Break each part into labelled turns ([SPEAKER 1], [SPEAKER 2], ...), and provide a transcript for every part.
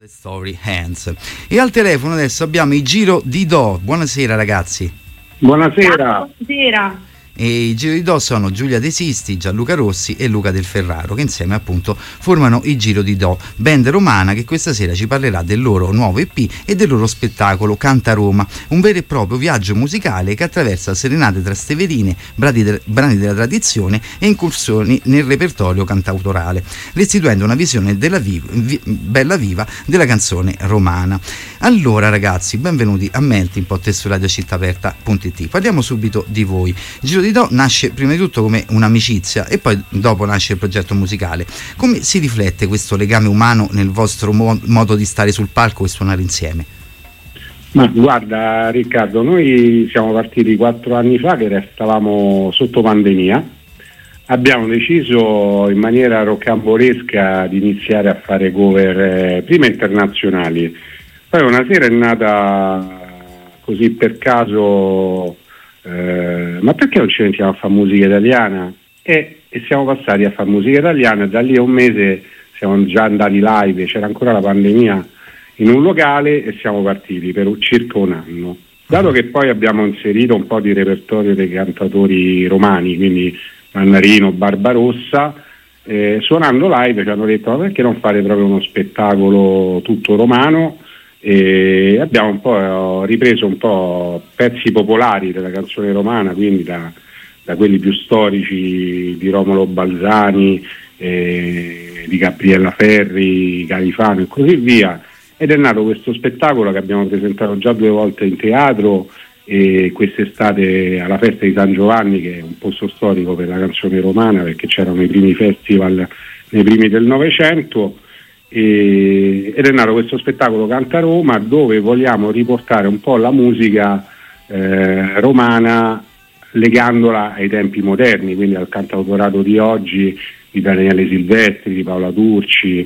[SPEAKER 1] Story Hands. E al telefono adesso abbiamo il Giro di Do. Buonasera ragazzi.
[SPEAKER 2] Buonasera.
[SPEAKER 3] Buonasera.
[SPEAKER 1] E i Giro di Do sono Giulia De Sisti, Gianluca Rossi e Luca Del Ferraro, che insieme appunto formano il Giro di Do, band romana che questa sera ci parlerà del loro nuovo EP e del loro spettacolo Canta Roma, un vero e proprio viaggio musicale che attraversa serenate trasteverine, brani della tradizione e incursioni nel repertorio cantautorale, restituendo una visione bella viva della canzone romana. Allora ragazzi, benvenuti a Melting Pot su radiocittaaperta.it. Parliamo subito di voi. Giro di Do nasce prima di tutto come un'amicizia e poi dopo nasce il progetto musicale. Come si riflette questo legame umano nel vostro modo di stare sul palco e suonare insieme?
[SPEAKER 2] Ma guarda Riccardo, noi siamo partiti 4 anni fa che stavamo sotto pandemia. Abbiamo deciso in maniera rocambolesca di iniziare a fare cover prima internazionali. Poi una sera è nata così per caso ma perché non ci mettiamo a fare musica italiana? E siamo passati a fare musica italiana e da lì a un mese siamo già andati live, c'era ancora la pandemia, in un locale e siamo partiti per circa un anno. Dato che poi abbiamo inserito un po' di repertorio dei cantatori romani, quindi Mannarino, Barbarossa, suonando live ci hanno detto ma perché non fare proprio uno spettacolo tutto romano? E abbiamo un po' ripreso un po' pezzi popolari della canzone romana, quindi da quelli più storici di Romolo Balzani, di Gabriella Ferri, Califano e così via, ed è nato questo spettacolo che abbiamo presentato già 2 volte in teatro e quest'estate alla festa di San Giovanni, che è un posto storico per la canzone romana perché c'erano i primi festival nei primi del Novecento. Ed è nato questo spettacolo Canta Roma, dove vogliamo riportare un po' la musica romana legandola ai tempi moderni, quindi al cantautorato di oggi, di Daniele Silvestri, di Paola Turci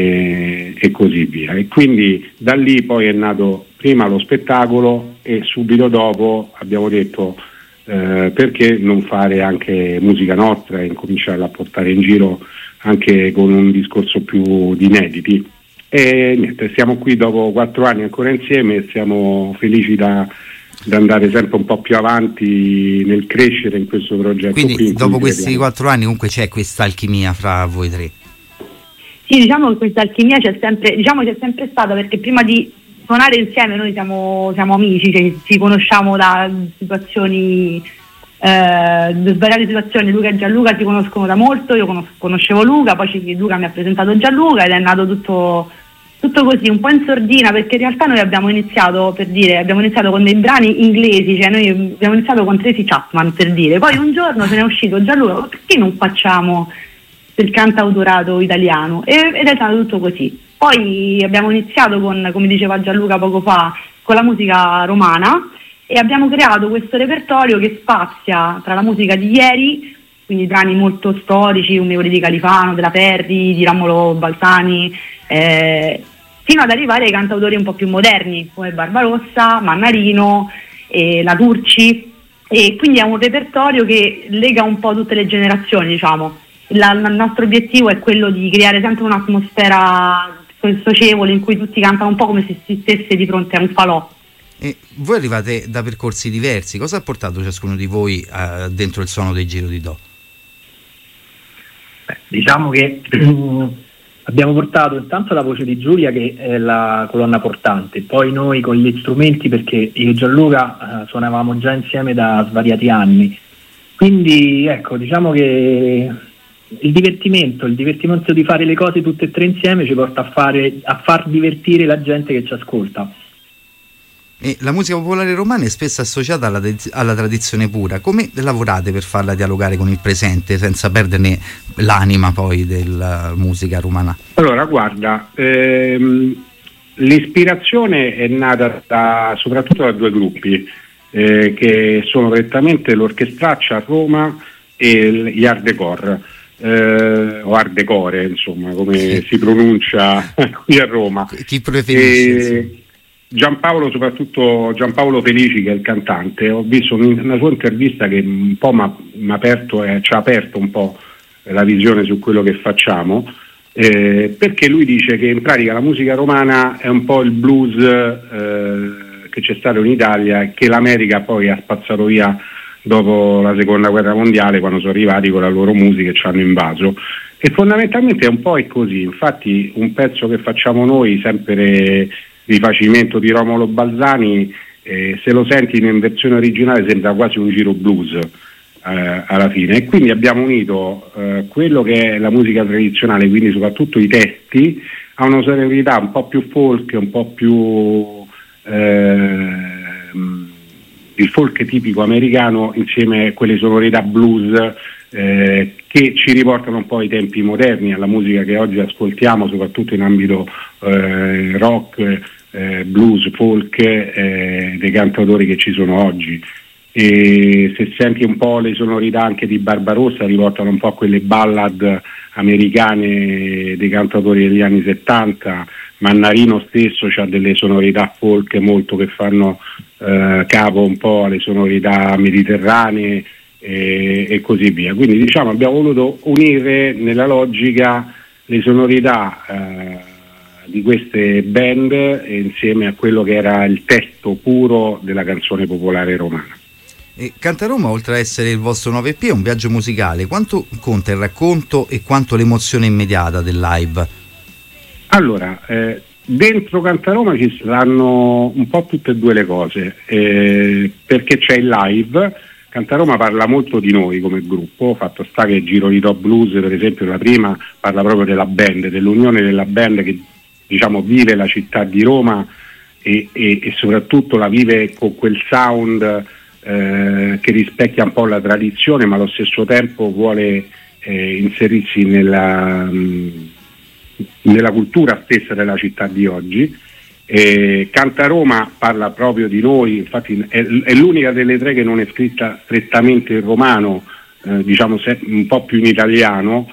[SPEAKER 2] e così via. E quindi da lì poi è nato prima lo spettacolo e subito dopo abbiamo detto perché non fare anche musica nostra e incominciare a portare in giro anche con un discorso più di inediti. E niente, siamo qui dopo 4 anni ancora insieme e siamo felici da andare sempre un po' più avanti nel crescere in questo progetto.
[SPEAKER 1] Quindi
[SPEAKER 2] qui
[SPEAKER 1] dopo questi 4 anni comunque c'è questa alchimia fra voi tre?
[SPEAKER 3] Sì, diciamo che questa alchimia c'è sempre stata, perché prima di suonare insieme noi siamo amici, cioè ci conosciamo da situazioni, svariate situazioni. Luca e Gianluca si conoscono da molto, io conoscevo Luca, poi Luca mi ha presentato Gianluca ed è nato tutto così, un po' in sordina, perché in realtà noi abbiamo iniziato con dei brani inglesi, cioè noi abbiamo iniziato con Tracy Chapman, per dire, poi un giorno se ne è uscito Gianluca, perché non facciamo del cantautorato italiano, ed è stato tutto così. Poi abbiamo iniziato con, come diceva Gianluca poco fa, con la musica romana e abbiamo creato questo repertorio che spazia tra la musica di ieri, quindi brani molto storici, come quelli di Califano, della Ferri, di Romolo Balzani, fino ad arrivare ai cantautori un po' più moderni come Barbarossa, Mannarino, la Turci, e quindi è un repertorio che lega un po' tutte le generazioni, diciamo. Il nostro obiettivo è quello di creare sempre un'atmosfera socievole in cui tutti cantano un po' come se si stesse di fronte a un falò.
[SPEAKER 1] E voi arrivate da percorsi diversi, cosa ha portato ciascuno di voi dentro il suono del Giro di Do?
[SPEAKER 4] Diciamo che abbiamo portato intanto la voce di Giulia, che è la colonna portante, poi noi con gli strumenti, perché io e Gianluca suonavamo già insieme da svariati anni, quindi ecco, diciamo che il divertimento di fare le cose tutte e tre insieme ci porta a far divertire la gente che ci ascolta.
[SPEAKER 1] E la musica popolare romana è spesso associata alla tradizione pura. Come lavorate per farla dialogare con il presente senza perderne l'anima poi della musica romana?
[SPEAKER 2] Allora guarda, l'ispirazione è nata soprattutto da 2 gruppi che sono prettamente l'Orchestraccia a Roma e gli Art Decore, o Art Decore, insomma, come si pronuncia qui a Roma.
[SPEAKER 1] Chi preferisce?
[SPEAKER 2] Soprattutto Giampaolo Felici, che è il cantante. Ho visto una sua intervista che un po' ci ha aperto un po' la visione su quello che facciamo, perché lui dice che in pratica la musica romana è un po' il blues che c'è stato in Italia e che l'America poi ha spazzato via dopo la seconda guerra mondiale, quando sono arrivati con la loro musica e ci hanno invaso. E fondamentalmente è un po' così. Infatti un pezzo che facciamo noi, sempre rifacimento di Romolo Balzani, se lo senti in versione originale sembra quasi un giro blues alla fine, e quindi abbiamo unito quello che è la musica tradizionale, quindi soprattutto i testi, a una sonorità un po' più folk, un po' più il folk tipico americano, insieme a quelle sonorità blues che ci riportano un po' ai tempi moderni, alla musica che oggi ascoltiamo, soprattutto in ambito rock, blues, folk, dei cantautori che ci sono oggi. E se senti un po' le sonorità anche di Barbarossa, riportano un po' a quelle ballad americane dei cantautori degli anni 70. Mannarino stesso ha delle sonorità folk molto che fanno capo un po' alle sonorità mediterranee e così via. Quindi diciamo abbiamo voluto unire nella logica le sonorità di queste band insieme a quello che era il testo puro della canzone popolare romana.
[SPEAKER 1] Cantaroma, oltre a essere il vostro nuovo EP, è un viaggio musicale. Quanto conta il racconto e quanto l'emozione immediata del live?
[SPEAKER 2] Allora, dentro Cantaroma ci saranno un po' tutte e due le cose, perché c'è il live. Cantaroma parla molto di noi come gruppo, fatto sta che Giro di Top Blues, per esempio, la prima parla proprio della band, dell'unione della band che diciamo vive la città di Roma e soprattutto la vive con quel sound che rispecchia un po' la tradizione, ma allo stesso tempo vuole inserirsi nella cultura stessa della città di oggi. Cantaroma parla proprio di noi, infatti è l'unica delle tre che non è scritta strettamente in romano, diciamo un po' più in italiano,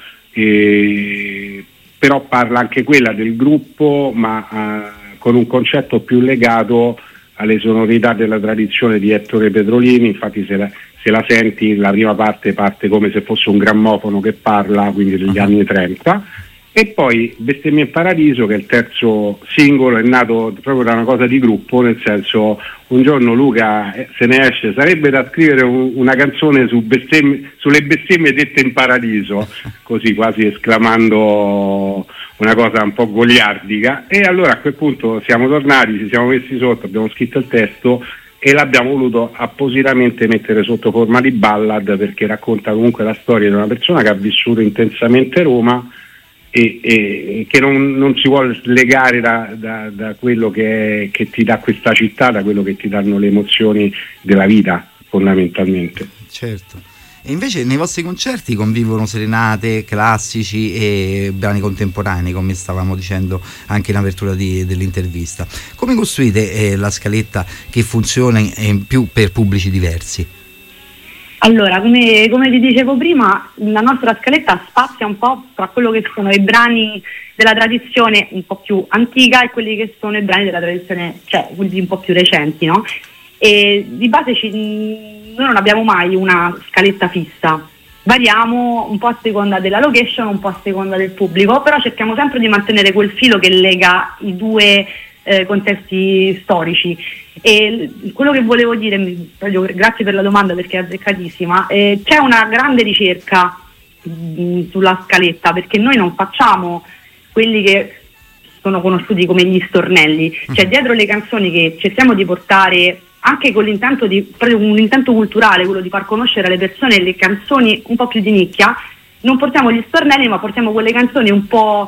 [SPEAKER 2] però parla anche quella del gruppo, ma con un concetto più legato alle sonorità della tradizione di Ettore Petrolini. Infatti se la senti, la prima parte come se fosse un grammofono che parla, quindi degli anni 30, e poi Bestemmie in Paradiso, che è il terzo singolo, è nato proprio da una cosa di gruppo, nel senso un giorno Luca se ne esce, sarebbe da scrivere una canzone sulle bestemmie dette in paradiso, così quasi esclamando una cosa un po' goliardica, e allora a quel punto siamo tornati, ci siamo messi sotto, abbiamo scritto il testo e l'abbiamo voluto appositamente mettere sotto forma di ballad, perché racconta comunque la storia di una persona che ha vissuto intensamente Roma e che non si vuole slegare da quello che ti dà questa città, da quello che ti danno le emozioni della vita, fondamentalmente.
[SPEAKER 1] Certo. E invece nei vostri concerti convivono serenate, classici e brani contemporanei, come stavamo dicendo anche in apertura dell'intervista. Come costruite la scaletta che funziona più per pubblici diversi?
[SPEAKER 3] Allora, come ti dicevo prima, la nostra scaletta spazia un po' tra quello che sono i brani della tradizione un po' più antica e quelli che sono i brani della tradizione, cioè quelli un po' più recenti, no? E di base noi non abbiamo mai una scaletta fissa, variamo un po' a seconda della location, un po' a seconda del pubblico, però cerchiamo sempre di mantenere quel filo che lega i due contesti storici. E quello che volevo dire, grazie per la domanda perché è azzeccatissima, c'è una grande ricerca sulla scaletta, perché noi non facciamo quelli che sono conosciuti come gli stornelli, cioè dietro le canzoni che cerchiamo di portare anche con l'intento proprio un intento culturale, quello di far conoscere alle persone le canzoni un po' più di nicchia, non portiamo gli stornelli ma portiamo quelle canzoni un po'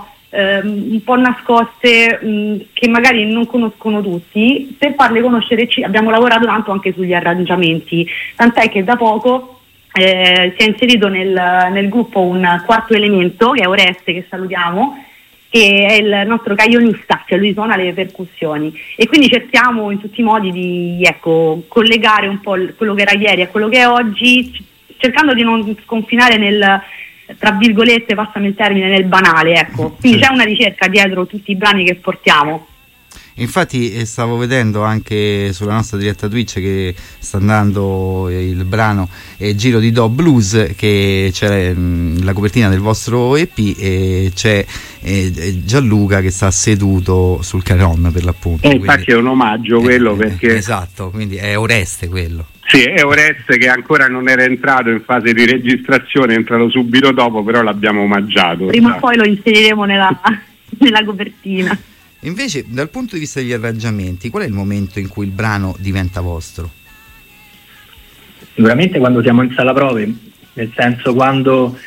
[SPEAKER 3] nascoste, che magari non conoscono tutti, per farle conoscere. Abbiamo lavorato tanto anche sugli arrangiamenti, tant'è che da poco si è inserito nel gruppo un quarto elemento che è Oreste, che salutiamo, che è il nostro caionista, cioè lui suona le percussioni, e quindi cerchiamo in tutti i modi di collegare un po' quello che era ieri a quello che è oggi, cercando di non sconfinare nel, tra virgolette, passami il termine, nel banale, ecco. Quindi c'è una ricerca dietro tutti i brani che portiamo.
[SPEAKER 1] Infatti stavo vedendo anche sulla nostra diretta Twitch che sta andando il brano Giro di Do Blues, che c'è la copertina del vostro EP e c'è Gianluca che sta seduto sul caron, per l'appunto.
[SPEAKER 2] Infatti è un omaggio quello, perché
[SPEAKER 1] esatto, quindi è Oreste quello.
[SPEAKER 2] Sì, è Oreste che ancora non era entrato in fase di registrazione, è entrato subito dopo, però l'abbiamo omaggiato.
[SPEAKER 3] Prima o poi lo inseriremo nella copertina.
[SPEAKER 1] Invece, dal punto di vista degli arrangiamenti, qual è il momento in cui il brano diventa vostro?
[SPEAKER 4] Sicuramente quando siamo in sala prove, nel senso quando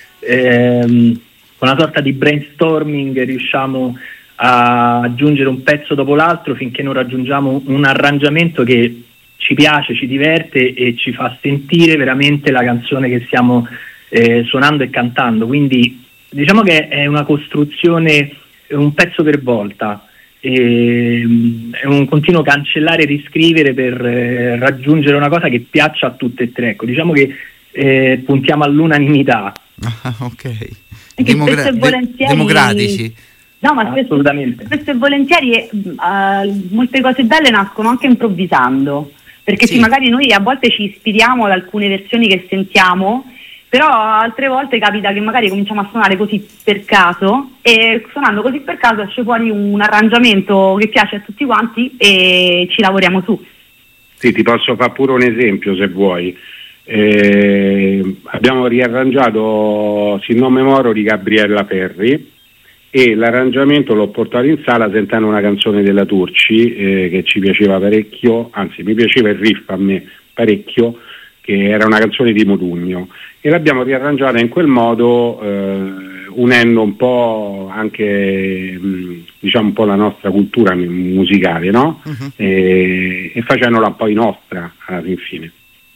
[SPEAKER 4] con una sorta di brainstorming riusciamo a aggiungere un pezzo dopo l'altro finché non raggiungiamo un arrangiamento che ci piace, ci diverte e ci fa sentire veramente la canzone che stiamo suonando e cantando. Quindi diciamo che è una costruzione, un pezzo per volta, è un continuo cancellare e riscrivere per raggiungere una cosa che piaccia a tutte e tre. Ecco, diciamo che puntiamo all'unanimità.
[SPEAKER 1] Ok.
[SPEAKER 3] Democratici. No, ma
[SPEAKER 4] assolutamente.
[SPEAKER 3] Spesso e volentieri molte cose belle nascono anche improvvisando, perché sì, magari noi a volte ci ispiriamo ad alcune versioni che sentiamo, però altre volte capita che magari cominciamo a suonare così per caso, e suonando così per caso esce fuori un arrangiamento che piace a tutti quanti e ci lavoriamo su.
[SPEAKER 2] Sì, ti posso fare pure un esempio se vuoi. Abbiamo riarrangiato Sin non me moro di Gabriella Perri e l'arrangiamento l'ho portato in sala sentendo una canzone della Turci che ci piaceva parecchio, anzi mi piaceva il riff a me parecchio, che era una canzone di Modugno, e l'abbiamo riarrangiata in quel modo, unendo un po' anche diciamo un po' la nostra cultura musicale, no? Uh-huh. E facendola poi nostra alla fine.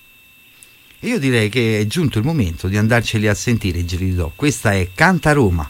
[SPEAKER 1] Io direi che è giunto il momento di andarceli a sentire i Giri di Do. Questa è Canta Roma.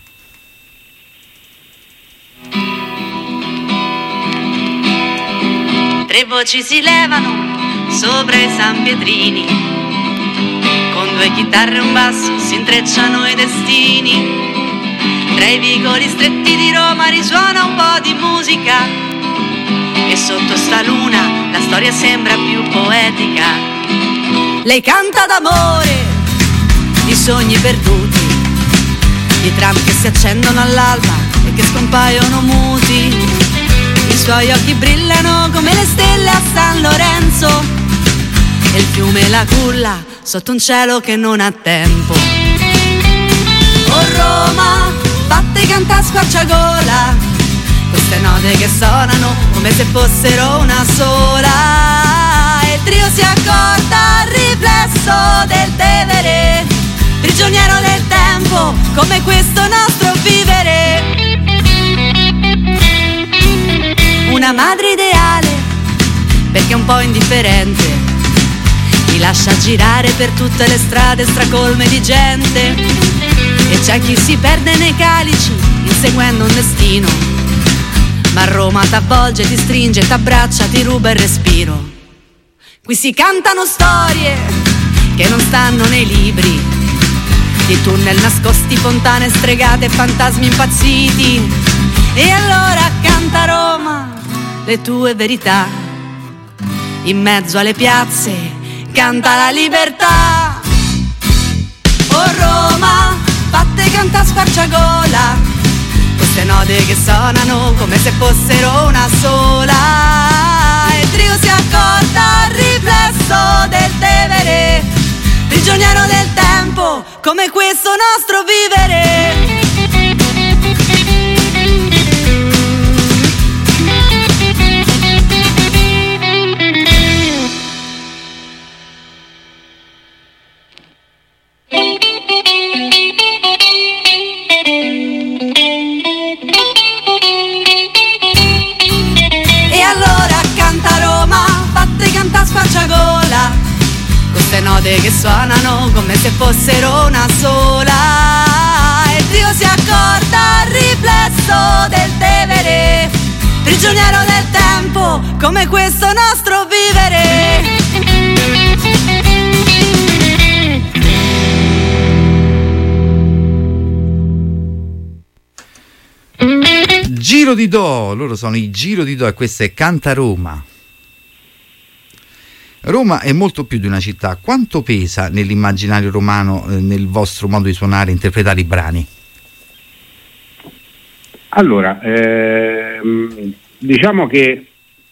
[SPEAKER 5] Tre voci si levano sopra i San Pietrini, con due chitarre e un basso si intrecciano i destini. Tra i vicoli stretti di Roma risuona un po' di musica, e sotto sta luna la storia sembra più poetica. Lei canta d'amore, di sogni perduti, di tram che si accendono all'alba e che scompaiono muti. I suoi occhi brillano come le stelle a San Lorenzo, e il fiume la culla sotto un cielo che non ha tempo. Oh Roma, fatte canta a squarciagola, queste note che suonano come se fossero una sola. E il trio si accorda al riflesso del Tevere, prigioniero del tempo come questo nostro vivere. Una madre ideale perché è un po' indifferente, ti lascia girare per tutte le strade stracolme di gente, e c'è chi si perde nei calici inseguendo un destino, ma Roma t'avvolge, ti stringe, t'abbraccia, ti ruba il respiro. Qui si cantano storie che non stanno nei libri, di tunnel nascosti, fontane stregate e fantasmi impazziti. E allora canta Roma le tue verità, in mezzo alle piazze canta la libertà. Oh Roma, fatte canta a squarciagola, queste note che suonano come se fossero una sola. E il trio si accorda al riflesso del Tevere, prigioniero del tempo come questo nostro vivere. Queste note che suonano come se fossero una sola, e il trio si accorda al riflesso del Tevere, prigioniero del tempo come questo nostro vivere.
[SPEAKER 1] Giro di Do, loro sono i Giro di Do e questa è Canta Roma. Roma è molto più di una città. Quanto pesa nell'immaginario romano, nel vostro modo di suonare e interpretare i brani?
[SPEAKER 2] Allora, diciamo che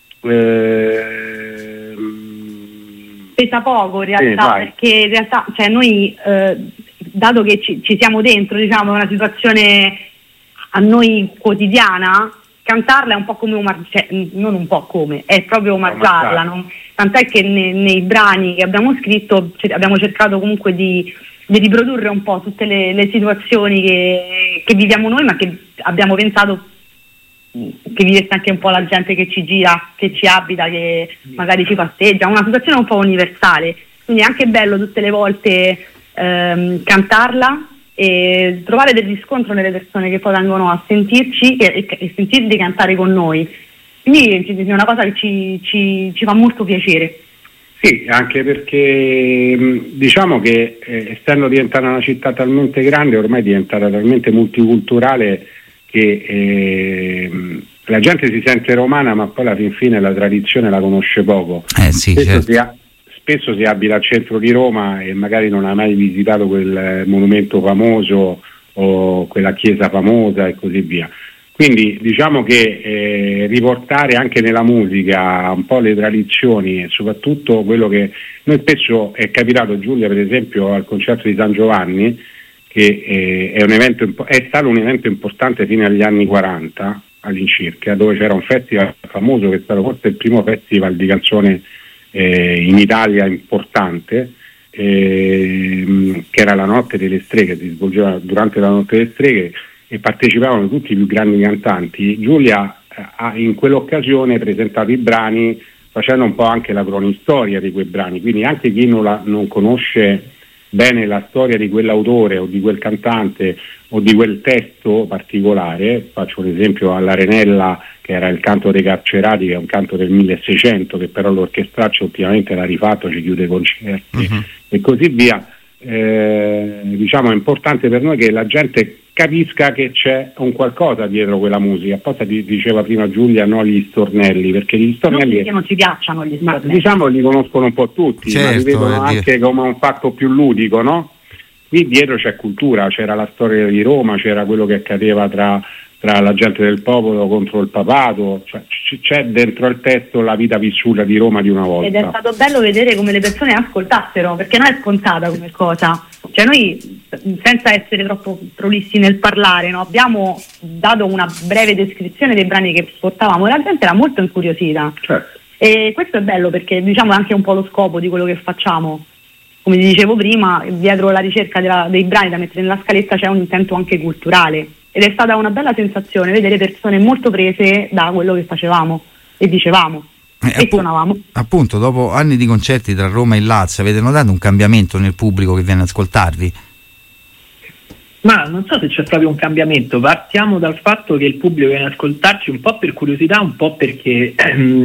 [SPEAKER 3] pesa poco in realtà, perché in realtà, cioè noi, dato che ci siamo dentro, diciamo, è una situazione a noi quotidiana, cantarla è un po' come non un po' come, è proprio omagggiarla, no? Tant'è che nei brani che abbiamo scritto abbiamo cercato comunque di riprodurre un po' tutte le situazioni che viviamo noi, ma che abbiamo pensato che vivesse anche un po' la gente che ci gira, che ci abita, che magari ci passeggia, una situazione un po' universale, quindi è anche bello tutte le volte cantarla e trovare del riscontro nelle persone che poi vengono a sentirci e sentirli cantare con noi, quindi è una cosa che ci fa molto piacere.
[SPEAKER 2] Sì, anche perché diciamo che essendo diventata una città talmente grande, ormai è diventata talmente multiculturale che la gente si sente romana, ma poi alla fin fine la tradizione la conosce poco.
[SPEAKER 1] Sì, certo.
[SPEAKER 2] Spesso si abita al centro di Roma e magari non ha mai visitato quel monumento famoso o quella chiesa famosa e così via. Quindi diciamo che riportare anche nella musica un po' le tradizioni e soprattutto quello che noi spesso è capitato, Giulia, per esempio al concerto di San Giovanni, che è stato un evento importante fino agli anni 40 all'incirca, dove c'era un festival famoso che è stato forse il primo festival di canzone in Italia importante, che era la Notte delle Streghe, si svolgeva durante la Notte delle Streghe e partecipavano tutti i più grandi cantanti. Giulia ha in quell'occasione presentato i brani facendo un po' anche la cronistoria di quei brani, quindi anche chi non conosce bene la storia di quell'autore o di quel cantante o di quel testo particolare, faccio un esempio all'Arenella, che era il canto dei carcerati, che è un canto del 1600 che però l'orchestraccio ultimamente l'ha rifatto, ci chiude i concerti e così via. Diciamo è importante per noi che la gente capisca che c'è un qualcosa dietro quella musica. Apposta diceva prima Giulia, no, gli stornelli, perché gli stornelli
[SPEAKER 3] non ci piacciono gli stornelli,
[SPEAKER 2] ma diciamo li conoscono un po' tutti,
[SPEAKER 1] certo,
[SPEAKER 2] ma li vedono anche come un fatto più ludico, no? Qui dietro c'è cultura, c'era la storia di Roma, c'era quello che accadeva tra la gente del popolo contro il papato, cioè c'è dentro il testo la vita vissuta di Roma di una volta.
[SPEAKER 3] Ed è stato bello vedere come le persone ascoltassero, perché non è scontata come cosa, cioè noi senza essere troppo prolissi nel parlare, no, abbiamo dato una breve descrizione dei brani che portavamo e la gente era molto incuriosita,
[SPEAKER 2] certo.
[SPEAKER 3] E questo è bello perché diciamo è anche un po' lo scopo di quello che facciamo. Come ti dicevo prima, dietro la ricerca dei brani da mettere nella scaletta c'è un intento anche culturale ed è stata una bella sensazione vedere persone molto prese da quello che facevamo e dicevamo e suonavamo.
[SPEAKER 1] Appunto, dopo anni di concerti tra Roma e Lazio, avete notato un cambiamento nel pubblico che viene ad ascoltarvi?
[SPEAKER 4] Ma non so se c'è proprio un cambiamento, partiamo dal fatto che il pubblico viene ad ascoltarci un po' per curiosità, un po' perché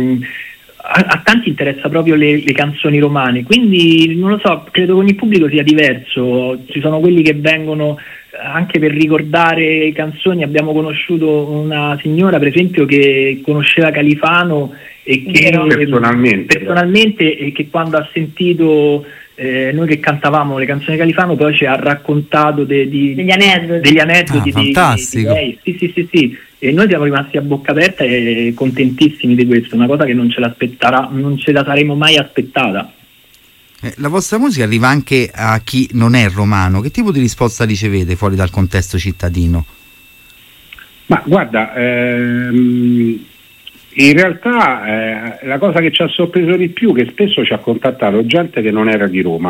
[SPEAKER 4] a tanti interessa proprio le canzoni romane, quindi non lo so, credo che ogni pubblico sia diverso, ci sono quelli che vengono anche per ricordare canzoni. Abbiamo conosciuto una signora per esempio che conosceva Califano e che personalmente e che quando ha sentito noi che cantavamo le canzoni di Califano poi ci ha raccontato degli aneddoti
[SPEAKER 1] fantastico.
[SPEAKER 4] Di lei. Sì. E noi siamo rimasti a bocca aperta e contentissimi di questo, una cosa che non ce la saremmo mai aspettata.
[SPEAKER 1] La vostra musica arriva anche a chi non è romano. Che tipo di risposta ricevete fuori dal contesto cittadino?
[SPEAKER 2] Ma guarda, in realtà la cosa che ci ha sorpreso di più è che spesso ci ha contattato gente che non era di Roma.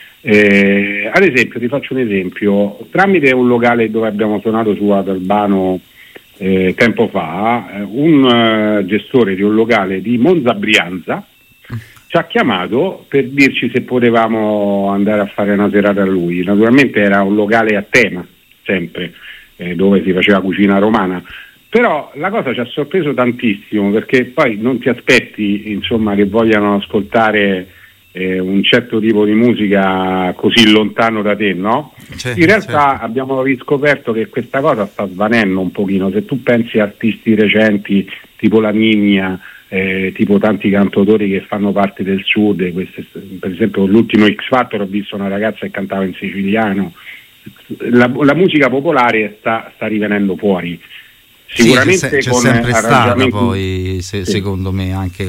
[SPEAKER 2] Ad esempio, ti faccio un esempio, tramite un locale dove abbiamo suonato su ad Albano tempo fa, un gestore di un locale di Monza Brianza ci ha chiamato per dirci se potevamo andare a fare una serata a lui. Naturalmente era un locale a tema, sempre, dove si faceva cucina romana, però la cosa ci ha sorpreso tantissimo, perché poi non ti aspetti insomma che vogliano ascoltare un certo tipo di musica così lontano da te, no? In realtà abbiamo riscoperto che questa cosa sta svanendo un pochino. Se tu pensi a artisti recenti tipo la Ninja, tipo tanti cantautori che fanno parte del sud, per esempio l'ultimo X Factor ho visto una ragazza che cantava in siciliano. La musica popolare sta rivenendo fuori. Sicuramente
[SPEAKER 1] c'è sempre stata poi secondo me anche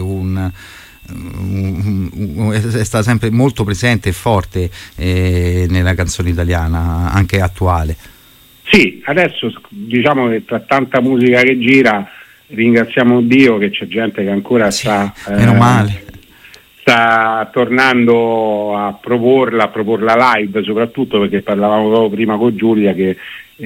[SPEAKER 1] è stata sempre molto presente e forte nella canzone italiana, anche attuale.
[SPEAKER 2] Sì, adesso diciamo che tra tanta musica che gira ringraziamo Dio che c'è gente che ancora
[SPEAKER 1] meno male,
[SPEAKER 2] sta tornando a proporla live, soprattutto perché parlavamo proprio prima con Giulia che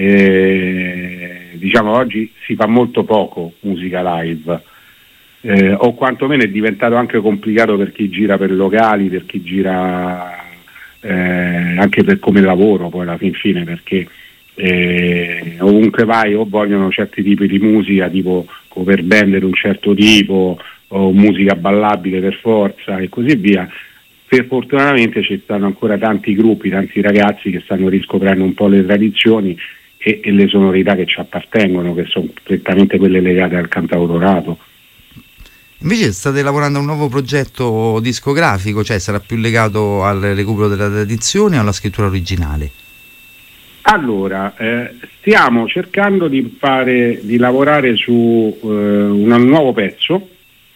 [SPEAKER 2] diciamo oggi si fa molto poco musica live, o quantomeno è diventato anche complicato per chi gira per locali, per chi gira anche per come lavoro poi alla fin fine, perché ovunque vai o vogliono certi tipi di musica tipo cover band di un certo tipo o musica ballabile per forza e così via. Fortunatamente ci stanno ancora tanti gruppi, tanti ragazzi che stanno riscoprendo un po' le tradizioni e le sonorità che ci appartengono, che sono prettamente quelle legate al cantautorato.
[SPEAKER 1] Invece state lavorando a un nuovo progetto discografico, cioè sarà più legato al recupero della tradizione o alla scrittura originale?
[SPEAKER 2] Allora, stiamo cercando di lavorare su un nuovo pezzo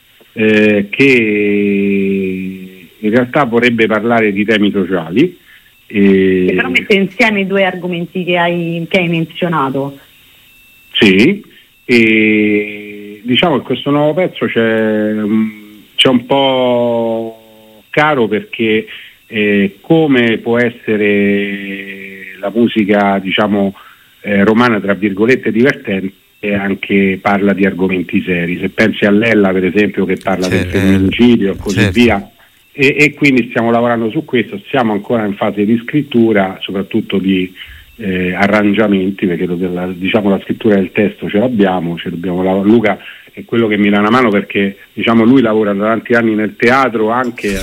[SPEAKER 2] che in realtà vorrebbe parlare di temi sociali.
[SPEAKER 3] Che però mette insieme i due argomenti che hai menzionato.
[SPEAKER 2] Sì, e diciamo che questo nuovo pezzo c'è un po' caro perché come può essere la musica diciamo romana tra virgolette divertente, anche parla di argomenti seri. Se pensi a Lella per esempio che parla del femminicidio e così via, e quindi stiamo lavorando su questo, siamo ancora in fase di scrittura, soprattutto di arrangiamenti, perché diciamo la scrittura del testo ce l'abbiamo, Luca è quello che mi dà una mano perché diciamo lui lavora da tanti anni nel teatro anche,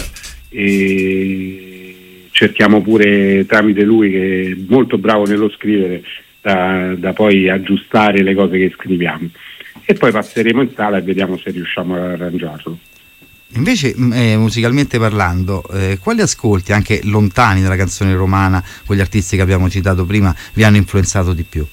[SPEAKER 2] e cerchiamo pure tramite lui, che è molto bravo nello scrivere, da poi aggiustare le cose che scriviamo, e poi passeremo in sala e vediamo se riusciamo ad arrangiarlo.
[SPEAKER 1] Invece musicalmente parlando, quali ascolti anche lontani dalla canzone romana, quegli artisti che abbiamo citato prima, vi hanno influenzato di più?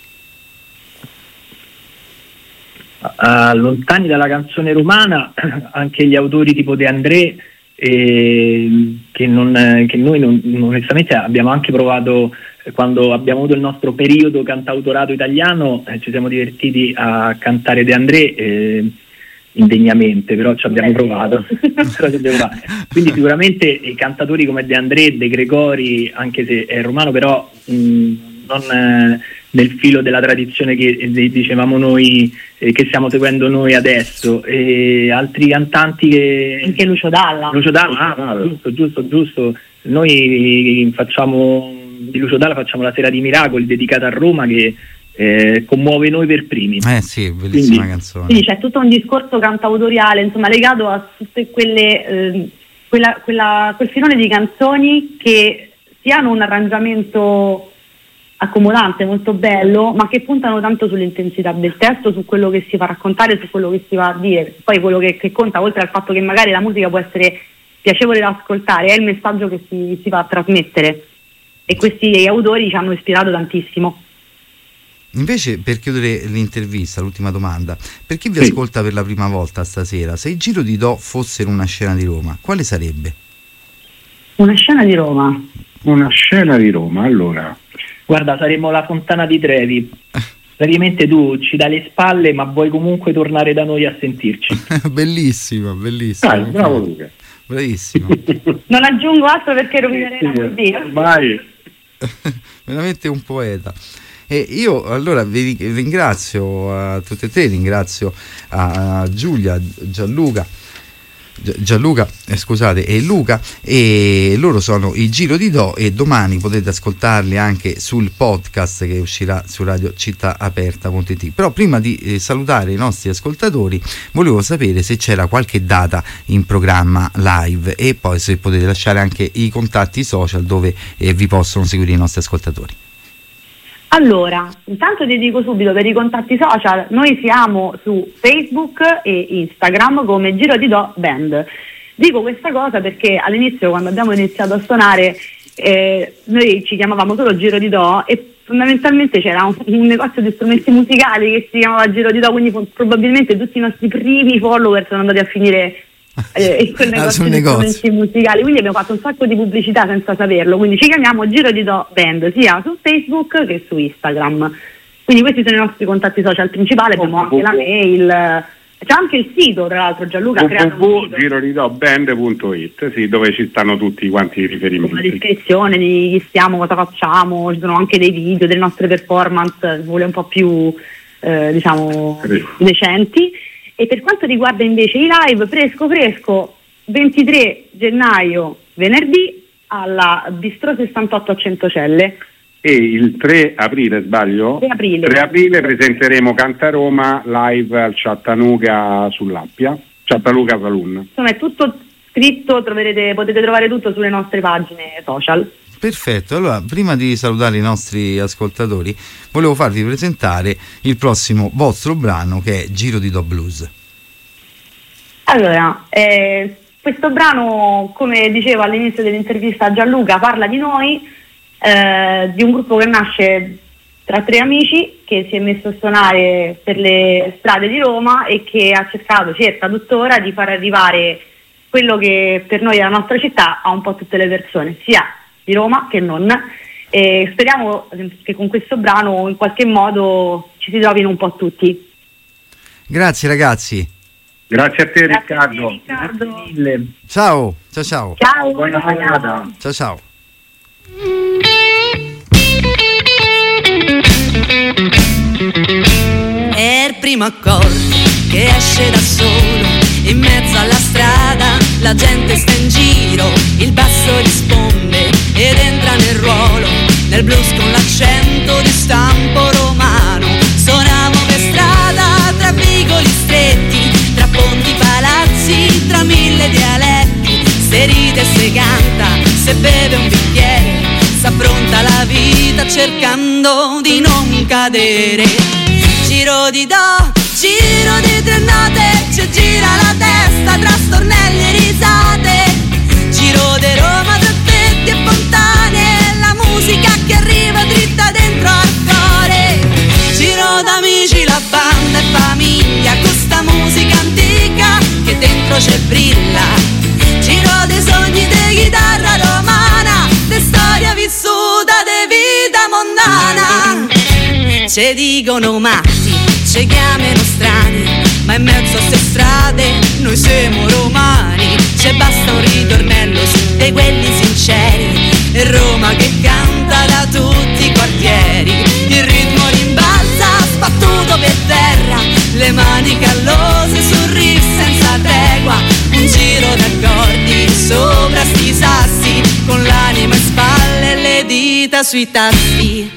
[SPEAKER 4] Lontani dalla canzone romana anche gli autori tipo De André, che noi onestamente abbiamo anche provato quando abbiamo avuto il nostro periodo cantautorato italiano, ci siamo divertiti a cantare De André indegnamente, però ci abbiamo provato. Quindi sicuramente i cantatori come De André, De Gregori, anche se è romano, però non nel filo della tradizione che dicevamo noi, che stiamo seguendo noi adesso, e altri cantanti che
[SPEAKER 3] anche Lucio Dalla,
[SPEAKER 4] giusto. Noi di Lucio Dalla facciamo la Sera di Miracoli dedicata a Roma, che commuove noi per primi.
[SPEAKER 1] Sì, bellissima canzone.
[SPEAKER 3] Quindi c'è tutto un discorso cantautoriale, insomma, legato a tutte quelle quel filone di canzoni che si hanno un arrangiamento accomodante, molto bello, ma che puntano tanto sull'intensità del testo, su quello che si fa raccontare, su quello che si va a dire. Poi quello che conta, oltre al fatto che magari la musica può essere piacevole da ascoltare, è il messaggio che si va a trasmettere, e questi autori ci hanno ispirato tantissimo.
[SPEAKER 1] Invece, per chiudere l'intervista, l'ultima domanda: per chi vi ascolta per la prima volta stasera, se il Giro di Do fosse in una scena di Roma, quale sarebbe?
[SPEAKER 3] Una scena di Roma?
[SPEAKER 2] Una scena di Roma, allora...
[SPEAKER 4] Guarda, saremmo la Fontana di Trevi. Praticamente tu ci dai le spalle, ma vuoi comunque tornare da noi a sentirci.
[SPEAKER 1] Bellissimo.
[SPEAKER 2] Bravo Luca.
[SPEAKER 1] Bravissimo.
[SPEAKER 3] Non aggiungo altro perché rovinerei la poesia.
[SPEAKER 2] Vai.
[SPEAKER 1] Veramente un poeta. E io allora vi ringrazio a tutti e tre, ringrazio a Giulia, Gianluca, Gianluca, scusate, e Luca, e loro sono i Giro di Do, e domani potete ascoltarli anche sul podcast che uscirà su Radio Città Aperta.it. Però prima di salutare i nostri ascoltatori volevo sapere se c'era qualche data in programma live, e poi se potete lasciare anche i contatti social dove vi possono seguire i nostri ascoltatori.
[SPEAKER 3] Allora, intanto ti dico subito, per i contatti social, noi siamo su Facebook e Instagram come Giro di Do Band. Dico questa cosa perché all'inizio, quando abbiamo iniziato a suonare, noi ci chiamavamo solo Giro di Do, e fondamentalmente c'era un negozio di strumenti musicali che si chiamava Giro di Do, quindi probabilmente tutti i nostri primi follower sono andati a finire in quel negozio di strumenti musicali, quindi abbiamo fatto un sacco di pubblicità senza saperlo, quindi ci chiamiamo Giro di Do Band sia su Facebook che su Instagram. Quindi questi sono i nostri contatti social principali, abbiamo anche la mail, c'è anche il sito, tra l'altro Gianluca ha creato un sito
[SPEAKER 2] girodidoband.it, sì, dove ci stanno tutti quanti i riferimenti,
[SPEAKER 3] la descrizione di chi siamo, cosa facciamo, ci sono anche dei video delle nostre performance, vuole un po' più decenti. E per quanto riguarda invece i live, fresco 23 gennaio venerdì alla Bistro 68 a Centocelle.
[SPEAKER 2] E il 3 aprile, sbaglio? 3 aprile presenteremo Canta Roma live al Chattanooga sull'Appia, Chattanooga Saloon.
[SPEAKER 3] Insomma, è tutto scritto, potete trovare tutto sulle nostre pagine social.
[SPEAKER 1] Perfetto, allora prima di salutare i nostri ascoltatori volevo farvi presentare il prossimo vostro brano, che è Giro di Do Blues.
[SPEAKER 3] Allora, questo brano, come dicevo all'inizio dell'intervista a Gianluca, parla di noi, di un gruppo che nasce tra 3 amici che si è messo a suonare per le strade di Roma e che cerca tuttora di far arrivare quello che per noi è la nostra città a un po' tutte le persone, sia di Roma che non, e speriamo che con questo brano in qualche modo ci si trovino un po' tutti.
[SPEAKER 1] Grazie ragazzi.
[SPEAKER 2] Grazie a te.
[SPEAKER 3] Grazie
[SPEAKER 2] Riccardo.
[SPEAKER 3] a te, Riccardo.
[SPEAKER 2] Grazie mille.
[SPEAKER 1] Ciao.
[SPEAKER 3] Ciao,
[SPEAKER 2] buona giornata.
[SPEAKER 1] Ciao.
[SPEAKER 5] È il primo accordo che esce da solo in mezzo alla strada, la gente sta in giro, il basso risponde ed entra nel ruolo, nel blues con l'accento di stampo romano. Suoniamo per strada tra vicoli stretti, tra ponti palazzi, tra 1000 dialetti, se ride e se canta, se beve un bicchiere, s'affronta la vita cercando di non cadere. Giro di do, giro di 3 note, ci gira la testa tra stornelli e risate. Giro di Roma tra tetti e fontane, la musica che arriva dritta dentro al cuore. Giro d'amici, la banda e famiglia, questa musica antica che dentro c'è brilla. Giro dei sogni di chitarra romana, di storia vissuta, di vita mondana. Ce dicono matti, ce chiamano strani, ma in mezzo a ste strade noi siamo romani. C'è basta un ritornello su dei quelli sinceri, e Roma che canta da tutti i quartieri. Il ritmo rimbalza sbattuto per terra, le mani callose sul riff senza tregua. Un giro d'accordi sopra sti sassi, con l'anima in spalle e le dita sui tasti.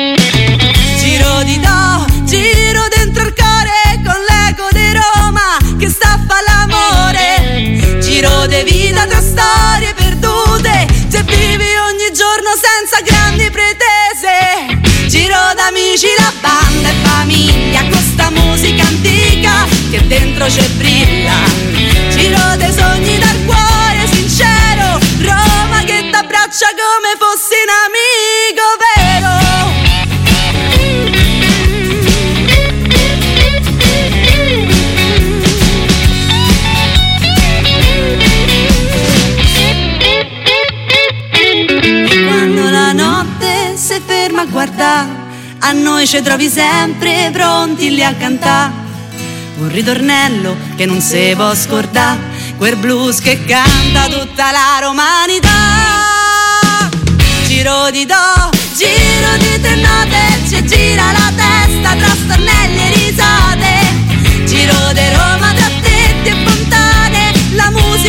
[SPEAKER 5] Giro di do, giro dentro il cuore, con l'eco di Roma che sta a fa l'amore. Giro di vita tra storie perdute, se vivi ogni giorno senza grandi pretese. Giro d'amici, la banda e famiglia, questa musica antica che dentro c'è brilla. Giro dei sogni dal cuore sincero, Roma che t'abbraccia come fossi un amico vero. A guardare, a noi ci trovi sempre pronti lì a cantare. Un ritornello che non si può scordare, quel blues che canta tutta la romanità. Giro di do, giro di 3 note, ci gira la testa tra stornelli e risate. Giro di Roma tra tetti e fontane, la musica